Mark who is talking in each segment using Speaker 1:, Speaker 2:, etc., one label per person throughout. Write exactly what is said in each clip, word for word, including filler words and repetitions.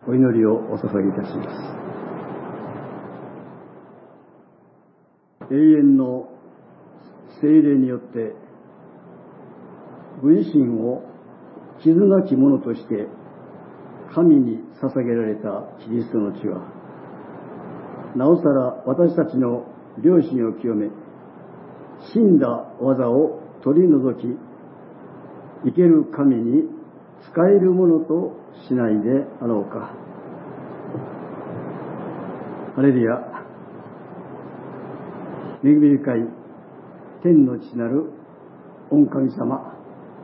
Speaker 1: お祈りをお捧げいたします。永遠の聖霊によってご自身を傷なき者として神に捧げられたキリストの血は、なおさら私たちの良心を清め、死んだ技を取り除き、生ける神に仕えるものとしないであろうか。ハレルヤ。恵み深い天の父なる御神様、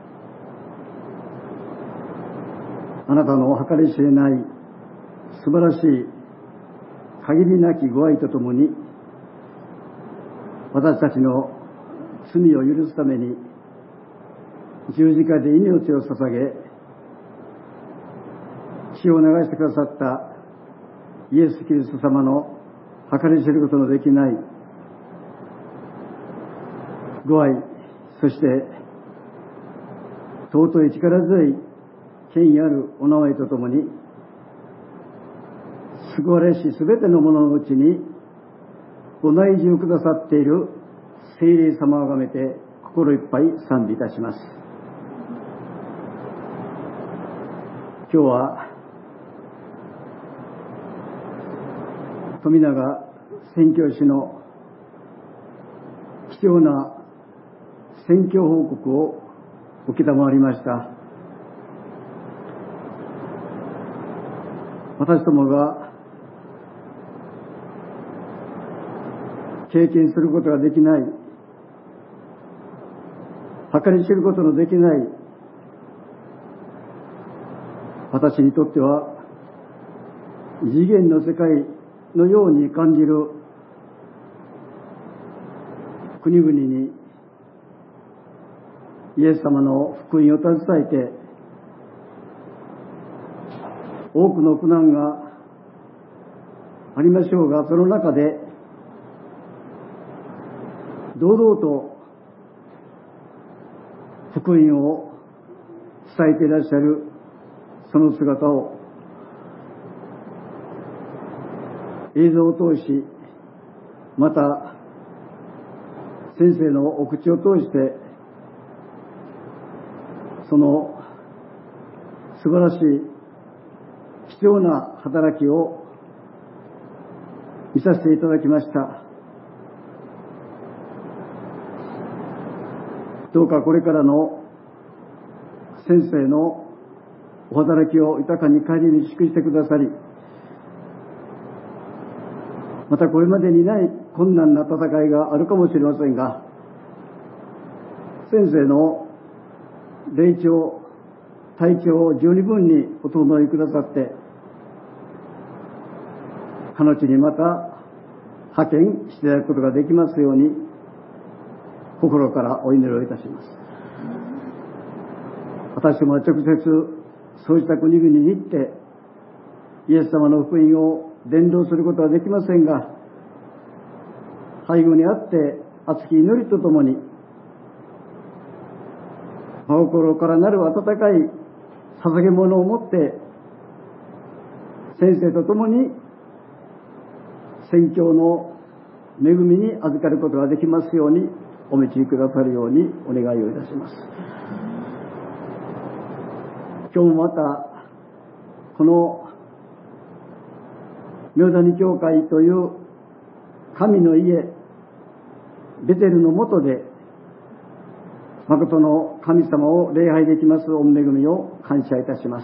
Speaker 1: あなたの計り知れない素晴らしい限りなきご愛とともに、私たちの罪を許すために十字架で命を捧げ、血を流してくださったイエス・キリスト様の計り知ることのできないご愛、そして尊い力強い権威あるお名前とともに、救われしすべての者のうちにご内住くださっている聖霊様をあがめて心いっぱい賛美いたします。今日は富永宣教師の貴重な宣教報告を受けたまわりました。私どもが経験することができない、計り知ることのできない私にとっては異次元の世界のように感じる国々にイエス様の福音を携えて、多くの苦難がありましょうが、その中で堂々と福音を伝えていらっしゃるその姿を映像を通し、また先生のお口を通して、その素晴らしい貴重な働きを見させていただきました。どうかこれからの先生のお働きを豊かに帰りに祝してくださり、またこれまでにない困難な戦いがあるかもしれませんが、先生の霊長、体調を十二分にお整えくださって、彼女にまた派遣していただくことができますように、心からお祈りをいたします。私も直接そうした国々に行ってイエス様の福音を伝道することはできませんが、背後にあって熱き祈りとともに、真心からなる温かい捧げ物を持って先生と共に宣教の恵みに預かることができますようにお導きくださるようにお願いをいたします。今日もまたこの明谷教会という神の家ベテルの下で誠の神様を礼拝できます御恵みを感謝いたします。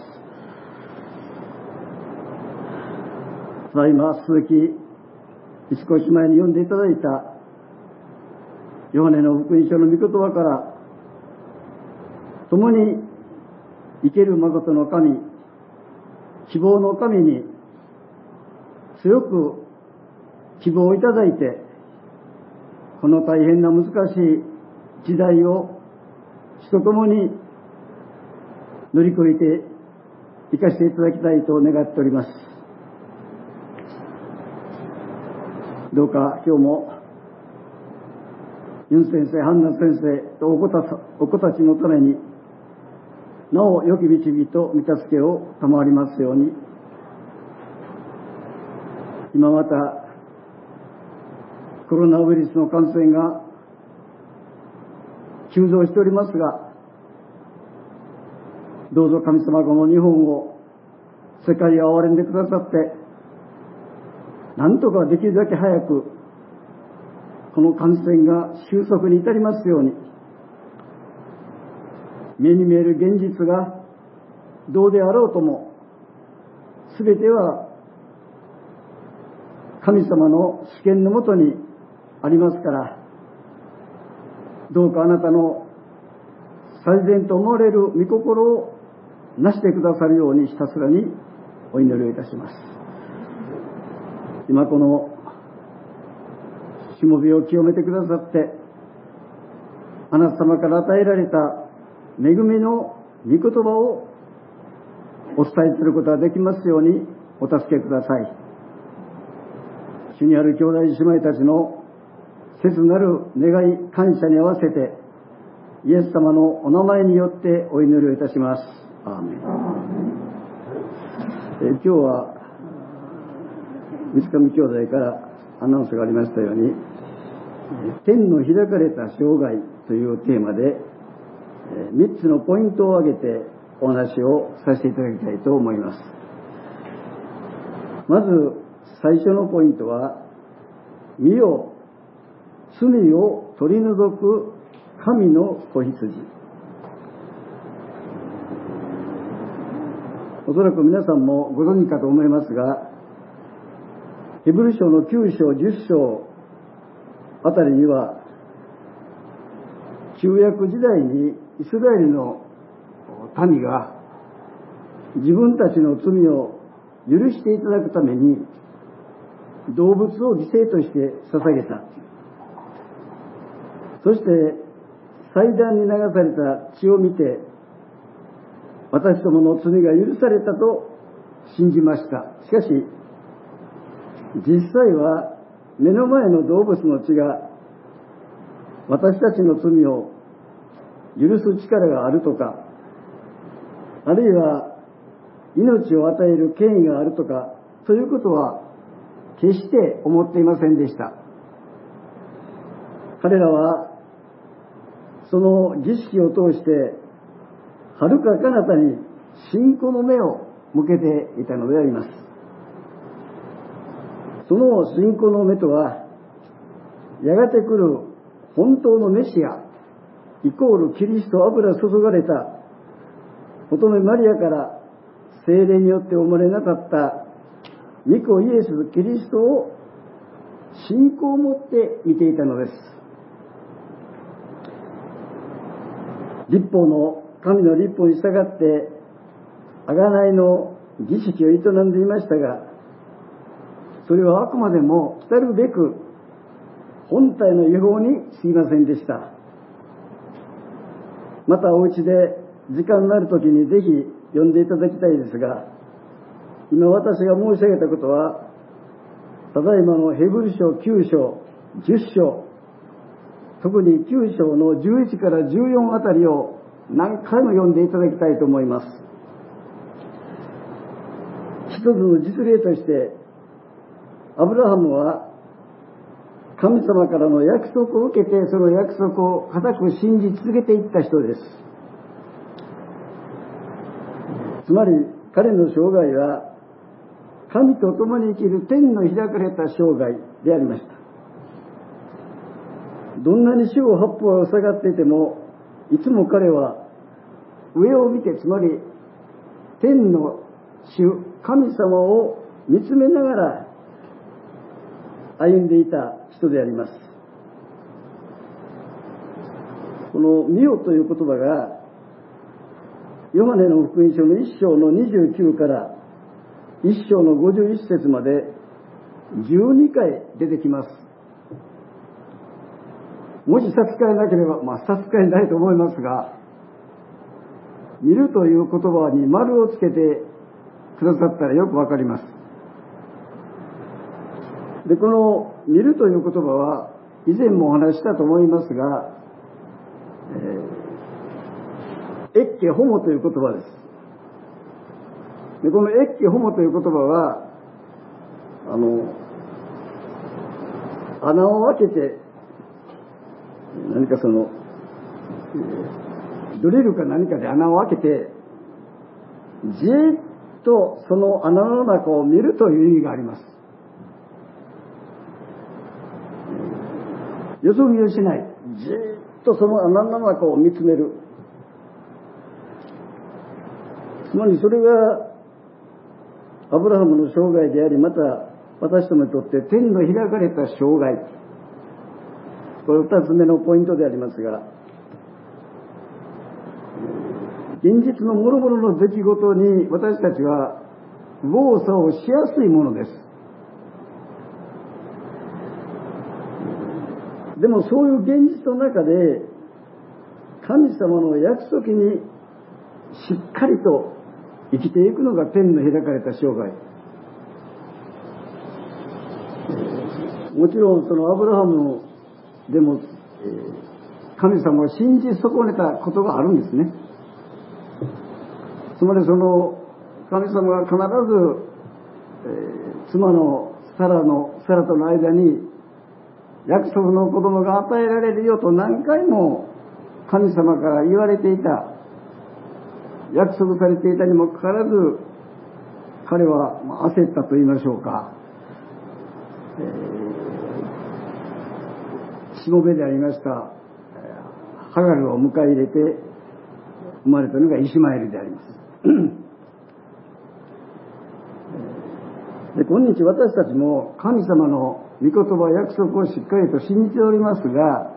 Speaker 1: ただいま鈴木少し前に読んでいただいたヨハネの福音書の御言葉から、共に生ける誠の神、希望の神に強く希望をいただいて、この大変な難しい時代を主と共に乗り越えて生かしていただきたいと願っております。どうか今日もユン先生、ハンナ先生とお子たお子たちのためになお良き導きと御助けを賜りますように今またコロナウイルスの感染が急増しておりますが、どうぞ神様この日本を世界を憐れんでくださって、なんとかできるだけ早くこの感染が収束に至りますように、目に見える現実がどうであろうとも、すべては神様の主権のもとにありますから、どうかあなたの最善と思われる御心をなしてくださるようにひたすらにお祈りをいたします。今このしもべを清めてくださって、あなた様から与えられた恵みの御言葉をお伝えすることができますようにお助けください。主にある兄弟姉妹たちの切なる願い感謝に合わせて、イエス様のお名前によってお祈りをいたします。アーメン。え今日は三上兄弟からアナウンスがありましたように、天の開かれた生涯というテーマでみっつのポイントを挙げてお話をさせていただきたいと思います。まず最初のポイントは、見よ、罪を取り除く神の子羊。おそらく皆さんもご存知かと思いますが、ヘブル書のきゅう章じゅっ章あたりには、旧約時代にイスラエルの民が自分たちの罪を許していただくために動物を犠牲として捧げた。そして祭壇に流された血を見て、私どもの罪が許されたと信じました。しかし実際は目の前の動物の血が私たちの罪を許す力があるとか、あるいは命を与える権威があるとか、ということは決して思っていませんでした。彼らはその儀式を通して遥か彼方に信仰の目を向けていたのであります。その信仰の目とは、やがて来る本当のメシアイコールキリスト油注がれた乙女マリアから聖霊によって生まれなかった御子イエス・キリストを信仰を持って見ていたのです。律法の神の律法に従って贖いの儀式を営んでいましたが、それはあくまでも来たるべく本体の違法に過ぎませんでした。またお家で時間のある時にぜひ読んでいただきたいですが、今私が申し上げたことは、ただいまのヘブル書きゅう章じゅっ章、特にきゅう章のじゅういちからじゅうよんあたりを何回も読んでいただきたいと思います。一つの実例として、アブラハムは神様からの約束を受けて、その約束を固く信じ続けていった人です。つまり彼の生涯は神と共に生きる天の開かれた生涯でありました。どんなに四方八方を塞がっていても、いつも彼は上を見て、つまり天の主神様を見つめながら歩んでいた人であります。この見よという言葉がヨハネの福音書のいっ章のにじゅうきゅうからいっ章のごじゅういち節までじゅうにかい出てきます。もし差し支えなければ、まあ差し支えないと思いますが、見るという言葉に丸をつけてくださったらよくわかります。で、この見るという言葉は以前もお話したと思いますが、えー、エッケホモという言葉です。で、このエッケホモという言葉は、あの、 穴を開けて、何かその、ドリルか何かで穴を開けて、じーっとその穴の中を見るという意味があります。よそ見をしない。じーっとその穴の中を見つめる。つまりそれがアブラハムの生涯であり、また私どもにとって天の開かれた生涯。これ二つ目のポイントでありますが、現実の諸々の出来事に私たちは右往左往しやすいものです。でもそういう現実の中で神様の約束にしっかりと生きていくのが天の開かれた生涯。もちろんそのアブラハムでも神様を信じ損ねたことがあるんですね。つまりその神様が必ず、えー、妻のサラのサラとの間に約束の子供が与えられるよと何回も神様から言われていた、約束されていたにもかかわらず彼は焦ったと言いましょうか、えー、しもべでありましたハガルを迎え入れて生まれたのがイシマエルであります。で、今日私たちも神様の御言葉約束をしっかりと信じておりますが、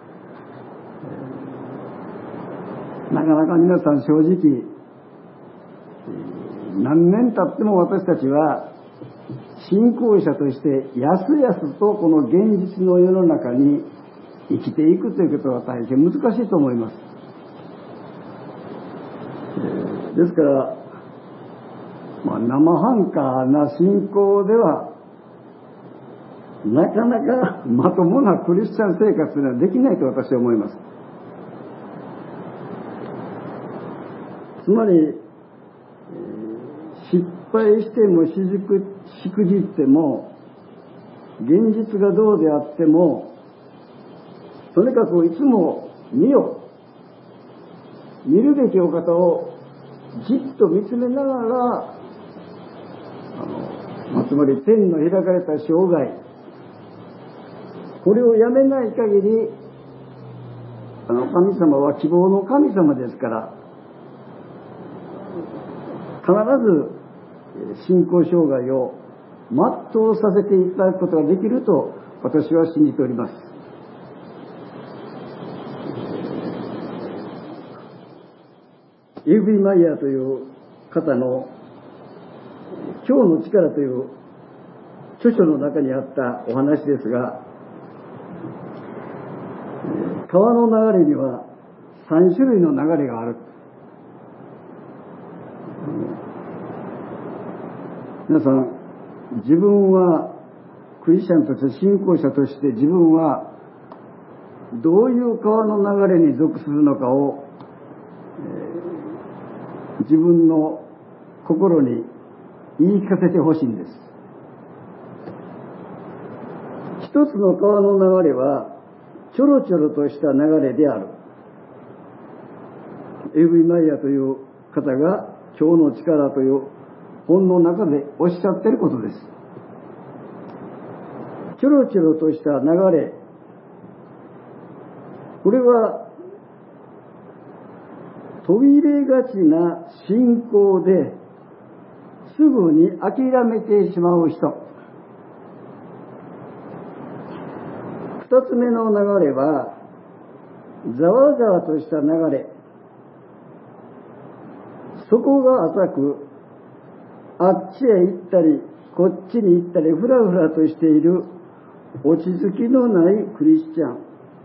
Speaker 1: なかなか皆さん正直何年経っても私たちは信仰者としてやすやすとこの現実の世の中に生きていくということは大変難しいと思います。ですから、まあ、生半可な信仰ではなかなかまともなクリスチャン生活というのはできないと私は思います。つまり失敗してもしくじっても現実がどうであってもとにかくいつも見よ、見るべきお方をじっと見つめながら、あの、まあ、つまり天の開かれた生涯、これをやめない限り、あの神様は希望の神様ですから、必ず信仰生涯を全うさせていただくことができると私は信じております。イーブリ・マイヤーという方の今日の力という著書の中にあったお話ですが、川の流れにはさん種類の流れがある。皆さん、自分はクリスチャンとして信仰者として自分はどういう川の流れに属するのかを、えー、自分の心に言い聞かせてほしいんです。一つの川の流れはちょろちょろとした流れである。エブリ・マイヤーという方が今日の力という本の中でおっしゃっていることです。ちょろちょろとした流れ、これは途切れがちな信仰ですぐに諦めてしまう人。二つ目の流れはざわざわとした流れ、底が浅くあっちへ行ったりこっちに行ったりふらふらとしている落ち着きのないクリスチャン。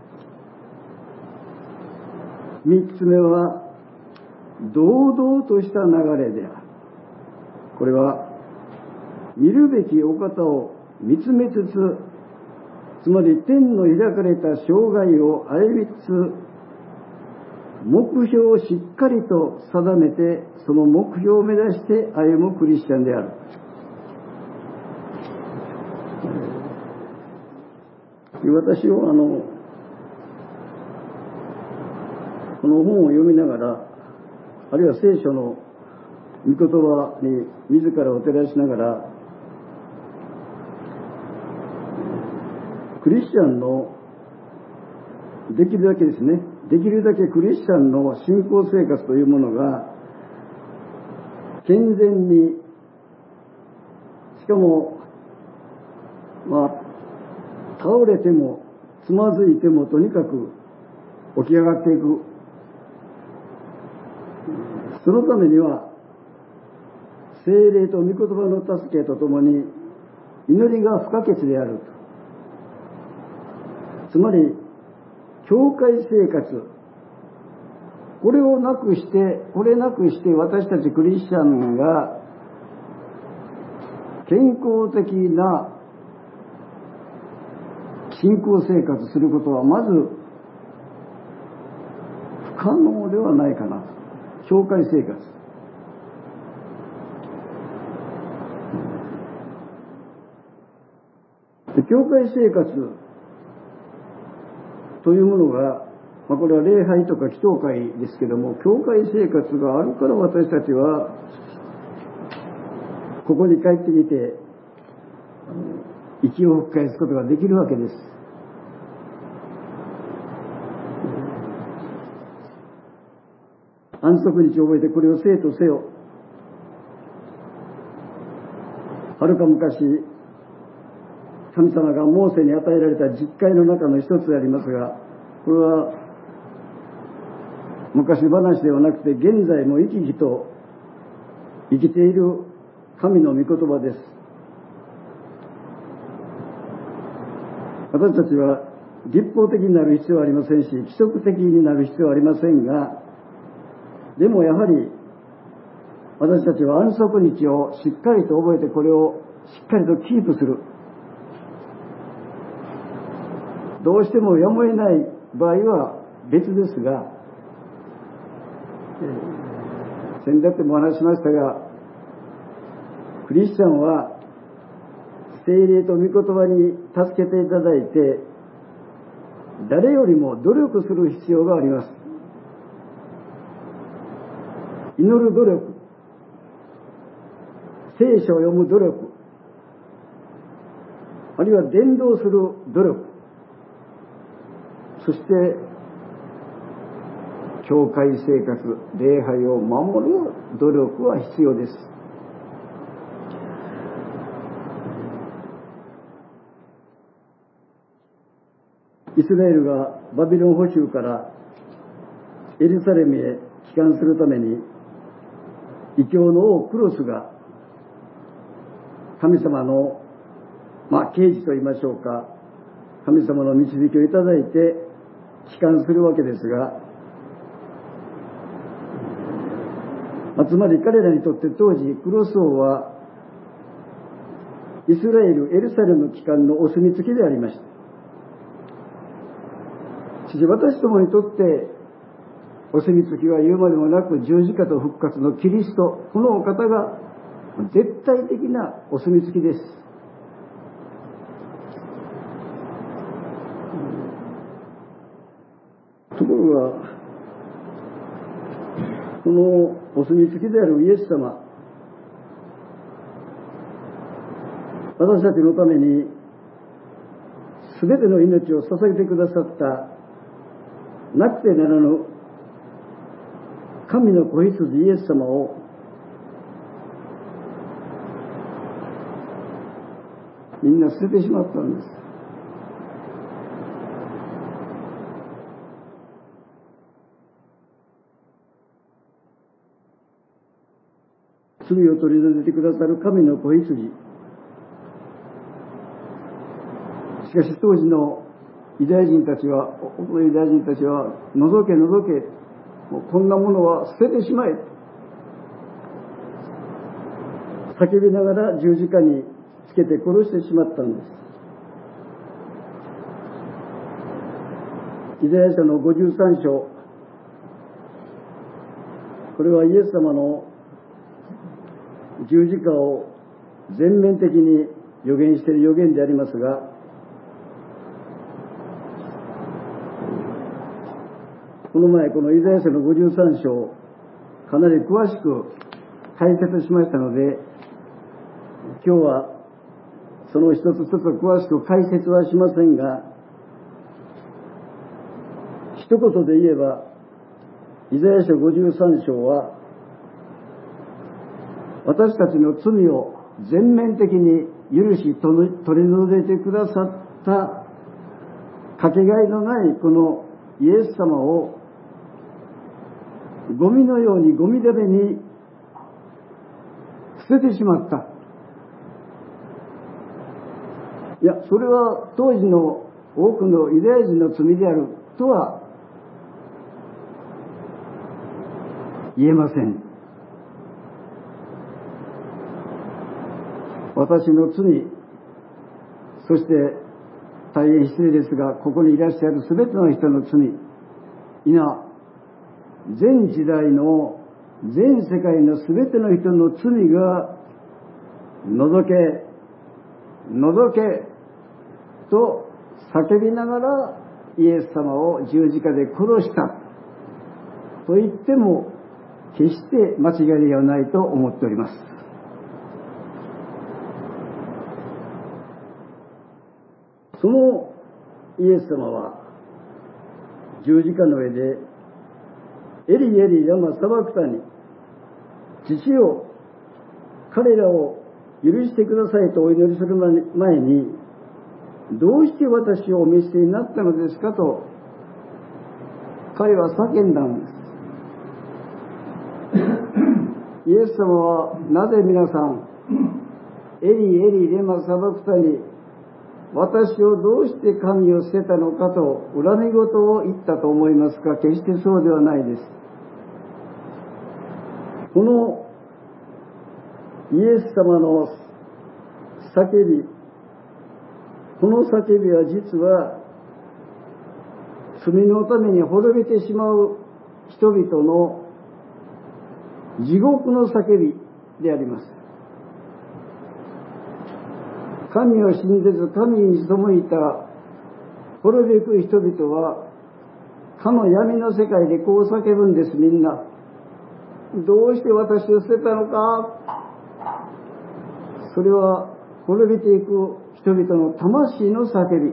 Speaker 1: 三つ目は堂々とした流れである。これは見るべきお方を見つめつつ、つまり天の開かれた生涯を歩みつつ、目標をしっかりと定めてその目標を目指して歩むクリスチャンである。 私をあのこの本を読みながら、あるいは聖書の御言葉に自らを照らしながら、クリスチャンのできるだけですね、できるだけクリスチャンの信仰生活というものが健全に、しかもまあ倒れてもつまずいてもとにかく起き上がっていく。そのためには聖霊と御言葉の助けとともに祈りが不可欠であると。つまり教会生活、これをなくしてこれなくして私たちクリスチャンが健康的な信仰生活することはまず不可能ではないかなと。教会生活、で教会生活というものが、まあ、これは礼拝とか祈祷会ですけども、教会生活があるから私たちはここに帰ってきて息を吹き返すことができるわけです。安息日を覚えてこれを生とせよ。はるか昔神様がモーセに与えられた十戒の中の一つでありますが、これは昔話ではなくて現在も生き生きと生きている神の御言葉です。私たちは立法的になる必要はありませんし、規則的になる必要はありませんが、でもやはり私たちは安息日をしっかりと覚えて、これをしっかりとキープする。どうしてもやむを得ない場合は別ですが、先だってもお話ししましたが、クリスチャンは聖霊と御言葉に助けていただいて、誰よりも努力する必要があります。祈る努力、聖書を読む努力、あるいは伝道する努力、そして教会生活、礼拝を守る努力は必要です。イスラエルがバビロン捕囚からエルサレムへ帰還するために、異教の王クロスが神様の、まあ、啓示と言いましょうか、神様の導きをいただいて帰還するわけですが、まあ、つまり彼らにとって当時クロス王はイスラエルエルサレム帰還のお墨付きでありました。しかし私どもにとってお墨付きは言うまでもなく、十字架と復活のキリスト、このお方が絶対的なお墨付きです。ところがこのお墨付きであるイエス様、私たちのために全ての命を捧げてくださったなくてならぬ神の子羊イエス様をみんな捨ててしまったんです。罪を取り除いてくださる神の子羊。しかし当時のユダヤ人たちは、多くのユダヤ人たちは、覗け覗け、もうこんなものは捨ててしまえ、叫びながら十字架につけて殺してしまったんです。イザヤ書のごじゅうさん章、これはイエス様の十字架を全面的に予言している予言でありますが、 この前このイザヤ書のごじゅうさん章かなり詳しく解説しましたので、今日はその一つ一つ詳しく解説はしませんが、一言で言えばイザヤ書ごじゅうさん章は私たちの罪を全面的に許し取り除いてくださったかけがえのないこのイエス様をゴミのようにゴミだめに捨ててしまった。いや、それは当時の多くのユダヤ人の罪であるとは言えません。私の罪、そして大変失礼ですが、ここにいらっしゃるすべての人の罪、皆、全時代の全世界のすべての人の罪が除け、除けと叫びながらイエス様を十字架で殺したと言っても決して間違いではないと思っております。そのイエス様は十字架の上でエリエリラマサバクタニ、父よ彼らを許してくださいとお祈りする前に、どうして私をお見捨てになったのですかと彼は叫んだんです。イエス様はなぜ皆さんエリエリレマサバクタニ、私をどうして神を捨てたのかと恨み言を言ったと思いますか？決してそうではないです。このイエス様の叫び、この叫びは実は罪のために滅びてしまう人々の地獄の叫びであります。神を信じず神に背いた滅びゆく人々はかの闇の世界でこう叫ぶんです。みんな、どうして私を捨てたのか。それは滅びていく人々の魂の叫び。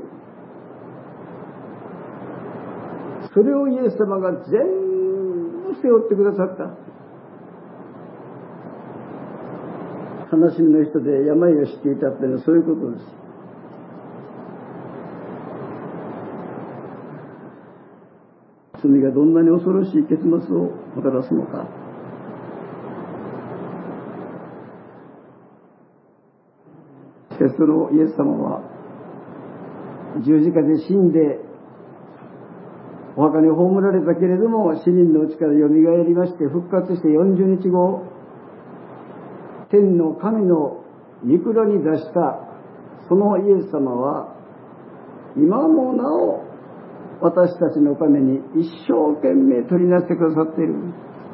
Speaker 1: それをイエス様が全部背負ってくださった。悲しみの人で病を知っていたっていうのはそういうことです。罪がどんなに恐ろしい結末をもたらすのか。しかしそのイエス様は十字架で死んでお墓に葬られたけれども、死人のうちからよみがえりまして復活してよんじゅうにちご、天の神の御蔵に出したそのイエス様は今もなお私たちのために一生懸命取りなしてくださっている。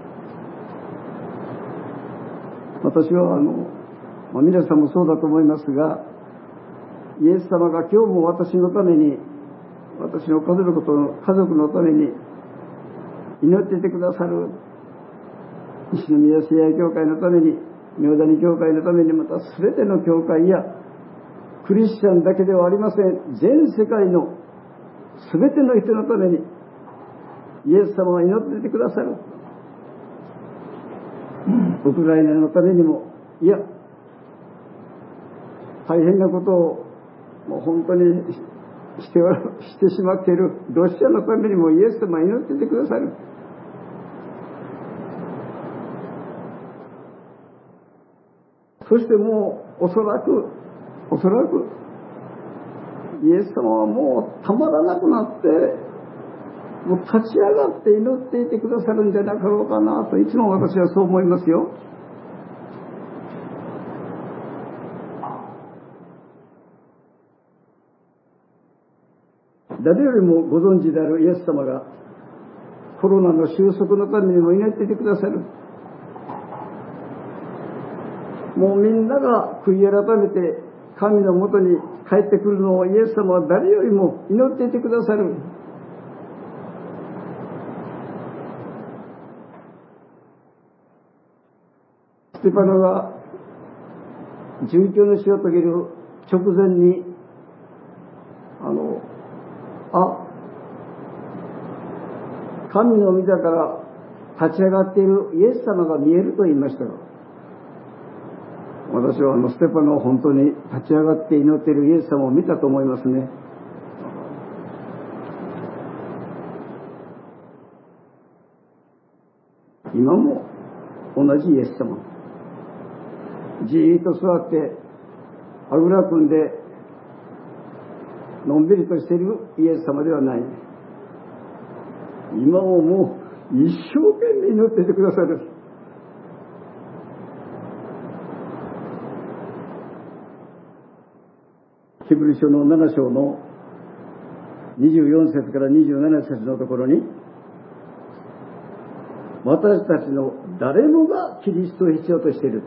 Speaker 1: 私はあの、まあ、皆さんもそうだと思いますが、イエス様が今日も私のために、私の家族の家族のために祈っていてくださる。西宮聖愛教会のために、明谷教会のために、また全ての教会やクリスチャンだけではありません。全世界の全ての人のためにイエス様は祈っていてくださる。ウクライナのためにも、いや大変なことをもう本当にしてはしてしまっているロシアのためにもイエス様は祈っていてくださる。そしてもうおそらくおそらくイエス様はもうたまらなくなってもう立ち上がって祈っていてくださるんじゃなかろうかなといつも私はそう思いますよ。誰よりもご存知であるイエス様がコロナの収束のためにも祈っていてくださる。もうみんなが悔い改めて神のもとに帰ってくるのをイエス様は誰よりも祈っていてくださる。 ステパノが殉教の死を遂げる直前に、あの、あ、神の御座から立ち上がっているイエス様が見えると言いましたが、私はあのステパノは本当に立ち上がって祈っているイエス様を見たと思いますね。今も同じイエス様、じーっと座ってあぐら組んでのんびりとしているイエス様ではない。今ももう一生懸命祈っていてくださる。ヒブル書のなな章のにじゅうよん節からにじゅうなな節のところに、私たちの誰もがキリストを必要としている。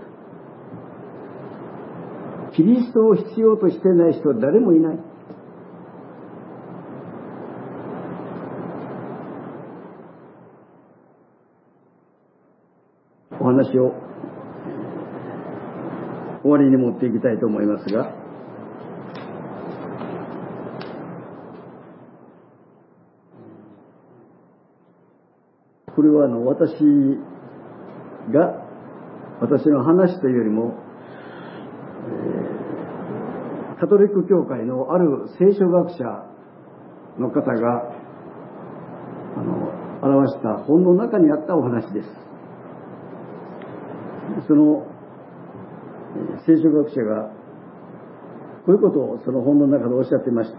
Speaker 1: キリストを必要としていない人は誰もいない。お話を終わりに持っていきたいと思いますが、これはあの私が私の話というよりも、えー、カトリック教会のある聖書学者の方があの表した本の中にあったお話です。その聖書学者がこういうことをその本の中でおっしゃっていました。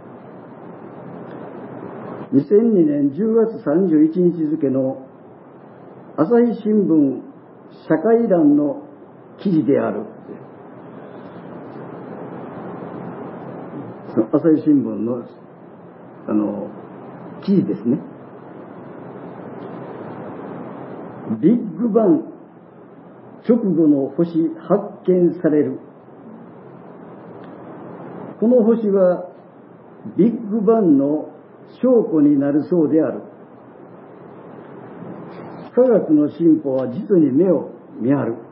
Speaker 1: にせんにねんじゅうがつさんじゅういちにち付の朝日新聞社会欄の記事である。その朝日新聞のあの記事ですね。ビッグバン直後の星発見される。この星はビッグバンの証拠になるそうである。科学の進歩は実に目を見張る。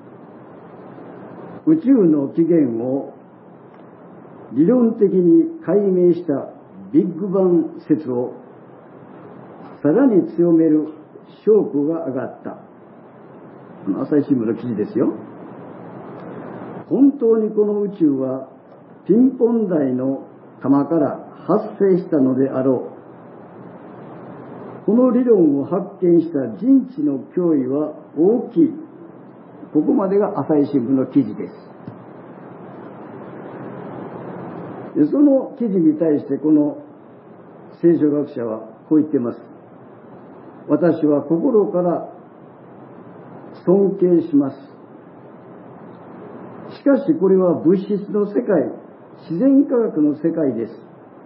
Speaker 1: 宇宙の起源を理論的に解明したビッグバン説をさらに強める証拠が上がった。朝日新聞の記事ですよ。本当にこの宇宙はピンポン大の玉から発生したのであろう。この理論を発見した人知の脅威は大きい。ここまでが朝日新聞の記事です。でその記事に対してこの聖書学者はこう言っています。私は心から尊敬します。しかしこれは物質の世界、自然科学の世界です。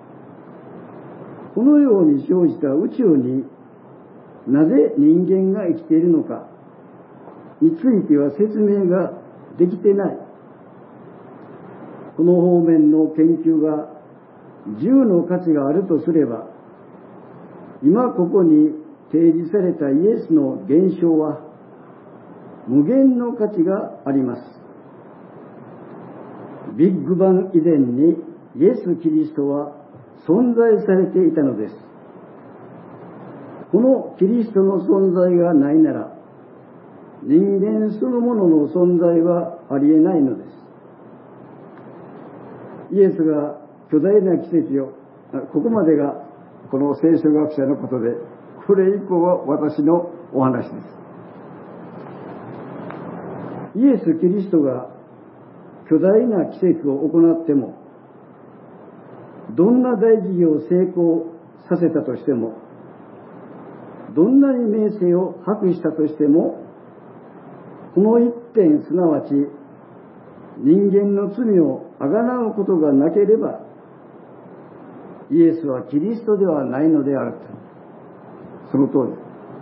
Speaker 1: このように生じた宇宙になぜ人間が生きているのかについては説明ができてない。この方面の研究がじゅうの価値があるとすれば、今ここに提示されたイエスの現象は無限の価値があります。ビッグバン以前にイエス・キリストは存在されていたのです。このキリストの存在がないなら、人間そのものの存在はありえないのです。イエスが巨大な奇跡を、ここまでがこの聖書学者のことで、これ以降は私のお話です。イエス・キリストが巨大な奇跡を行っても、どんな大事業を成功させたとしても、どんなに名声を博したとしても、この一点、すなわち人間の罪をあがなうことがなければ、イエスはキリストではないのであると。その通り。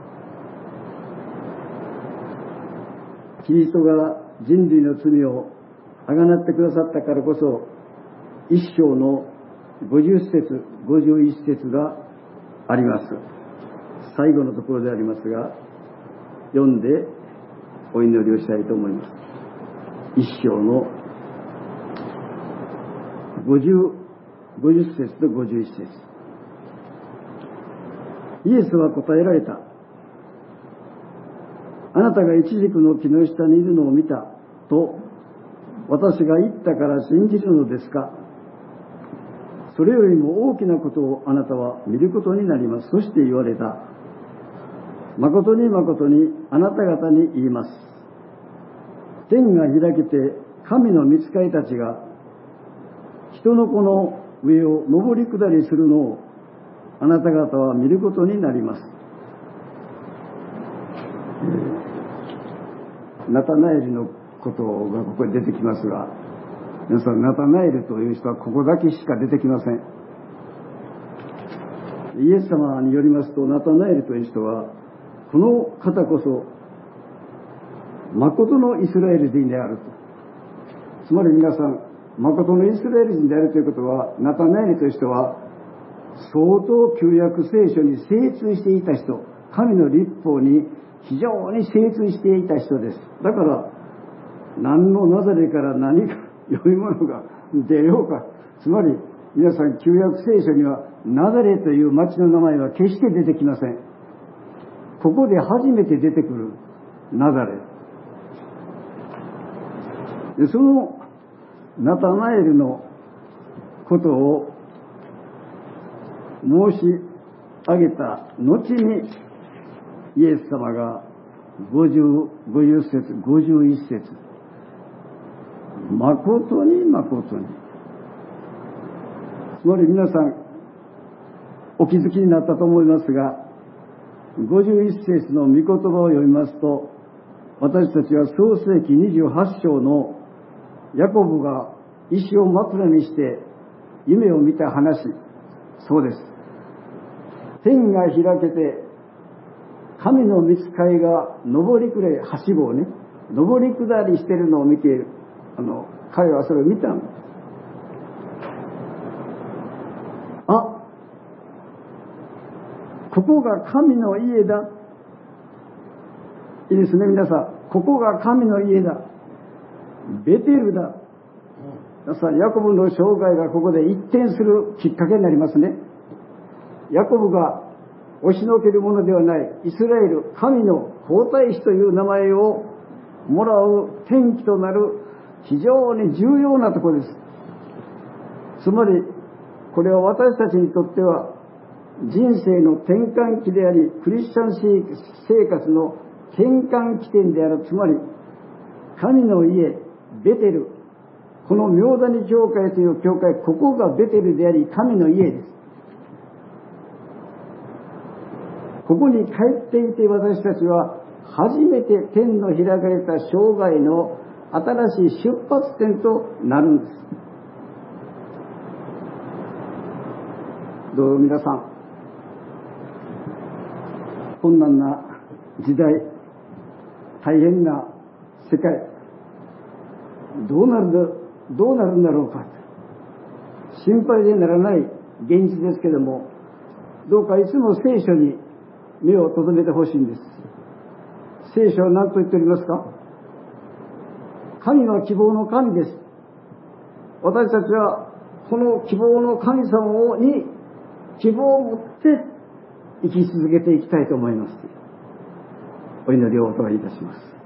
Speaker 1: キリストが人類の罪をあがなってくださったからこそ、一章のごじゅっ節、ごじゅういち節があります。最後のところでありますが、読んでお祈りをしたいと思います。一章の五十、五十節と五十一節。イエスは答えられた。あなたがイチジクの木の下にいるのを見たと私が言ったから信じるのですか。それよりも大きなことをあなたは見ることになります。そして言われた。誠に誠にあなた方に言います。天が開けて神の御使いたちが人の子の上を上り下りするのをあなた方は見ることになります。ナタナエルのことがここに出てきますが、皆さん、ナタナエルという人はここだけしか出てきません。イエス様によりますと、ナタナエルという人はこの方こそ誠のイスラエル人であると。つまり皆さん、誠のイスラエル人であるということは、ナタナエルという人は相当旧約聖書に精通していた人、神の律法に非常に精通していた人です。だから何のナザレから何か良いものが出ようか、つまり皆さん、旧約聖書にはナザレという町の名前は決して出てきません。ここで初めて出てくるナザレで、そのナタナエルのことを申し上げた後に、イエス様がごじゅう、ごじゅっ節、ごじゅういっ節、誠に誠に、つまり皆さんお気づきになったと思いますが、ごじゅういっ節の御言葉を読みますと、私たちは創世記にじゅうはち章のヤコブが石を枕にして夢を見た話、そうです。天が開けて神の御使いが上りくれ、はしごをね、上り下りしているのを見て、あの彼はそれを見たの。あ、ここが神の家だ。いいですね、皆さん。ここが神の家だ。ベテルだ。皆さん、ヤコブの生涯がここで一転するきっかけになりますね。ヤコブが押しのけるものではないイスラエル、神の皇太子という名前をもらう転機となる非常に重要なところです。つまり、これは私たちにとっては人生の転換期であり、クリスチャン生活の転換起点である。つまり、神の家、ベテル、この妙谷教会という教会、ここがベテルであり、神の家です。ここに帰っていて、私たちは初めて天の開かれた生涯の新しい出発点となるんです。どうぞ皆さん、困難な時代、大変な世界、どうなるどうなるんだろうか、心配でならない現実ですけども、どうかいつも聖書に目を留めてほしいんです。聖書は何と言っておりますか？神は希望の神です。私たちはこの希望の神様に希望を持って生き続けていきたいと思います。お祈りをお願いいたします。